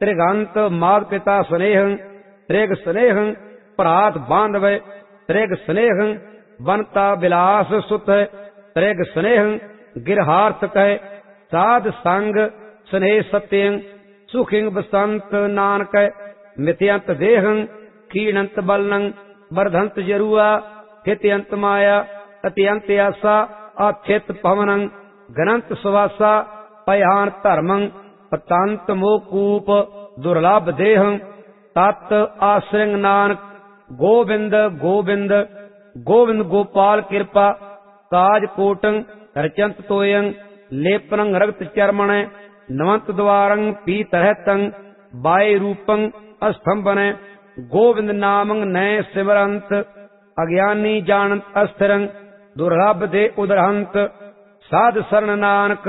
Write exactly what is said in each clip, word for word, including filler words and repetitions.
त्रिगंत मात पिता स्नेह त्रिग स्नेह भ्रात बांधव त्रिग स्नेह बनता बिलास सुत त्रिग स्नेह गिरहार्थ कह साध संग स्नेह सत्यं सुखिंग बसंत नानक मित्यंत देहं क्षीणंत बलनं वर्धंत जरुआ हित्यंत माया अत्यंत आसा आथित पवनं गणंत सुवासा पयान धर्मं पतंत मोकूप दुर्लभ देहं तत् आश्रय नानक गोविंद गोविंद गोविंद गोपाल कृपा काज कोटं रचंत तोयं लेपनं रक्त चर्मण नवंत द्वारं पीतरहतं बाय रूपं अस्तंभन गोविंद नामं नय सिमरंत अज्ञानी जानत अस्थिरं दुर्लभ दे उदरहंत साध शरण नानक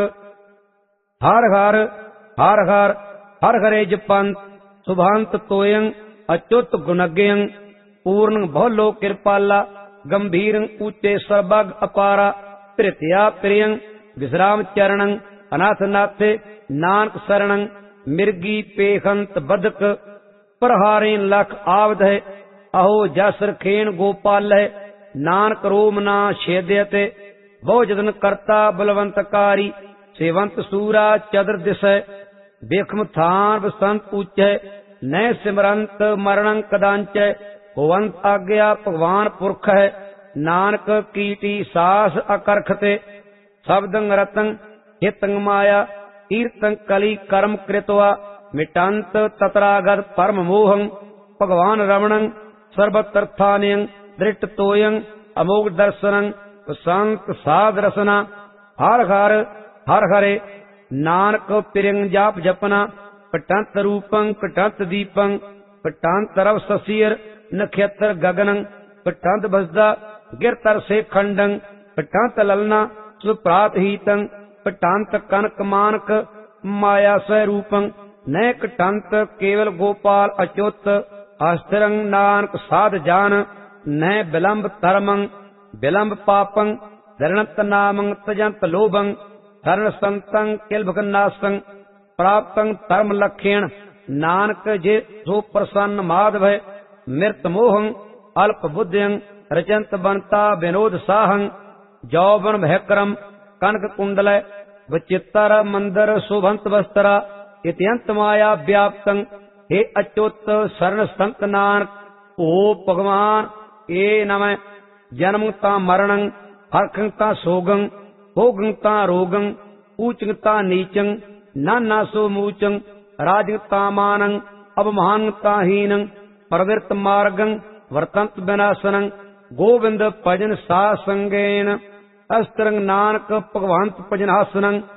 हर हर हर हर हर हरे जपंत सुभांत तोयं अच्युत गुणज्ञं पूर्ण बहुलो कृपाला गंभीर ऊंचे सर्वग अपारा तृतीया प्रियं विश्राम चरणं अनाथ नाथे नानक शरणं मिर्गी पेखंत बदक प्रहारें लख आवध है अहो जसर खेन गोपाल है नानक रोम ना छेद्यते बहु जतन करता बलवंतकारी सेवंत सूरा चदर दिश बेखम थान बसंत उच्च नय सिमरंत मरणं कदांच होवंत आज्ञा भगवान पुरख है नानक कीटी सास अकरखते शब्दं रतं हितं माया कीर्तं कली कर्म कृत्वा मिटंत तत्रागत परम मोहं भगवान रमणं सर्वतर्थान्यं दृष्ट तोयं अमोघ दर्शनं संत साध रसना हर हर हर हरे नानक पिरंग जाप जपना पटंत रूपं पटंत दीपं पटंत रव ससीर नक्षत्र गगनं पटंत बसदा गिरतर से खंडं पटंत ललना सुप्रात हीतं पटंत कनक मानक माया स्वरूपं नैक टंत केवल गोपाल अच्युत अस्थिरं नानक साध जान न विलंब धर्मं विलंब पापं धरणत नामं तजंत लोभं धरण संतं किलभगनासं प्राप्तं धर्म लक्षण नानक जे सो प्रसन्न माधव मृत मोहं अल्प बुद्धिं रचंत बनता विनोद साहं जौवन भयक्रम कनक कुंडल वचित्तर मंदर शोभंत वस्त्रा इत्यंत माया व्याप्तं हे अच्युत शरण संत नानक ओ भगवान ए नमः जन्मता मरणं हर्खंता सोगं भोगंता रोगं ऊचंता नीचं नाना सो मूचं राजंता मानं अवमानता हीनं प्रवृत्त मार्गं वर्तंत विनाशनं गोविंद भजन सा संगेन अस्त्रं नानक भगवंत भजनासनं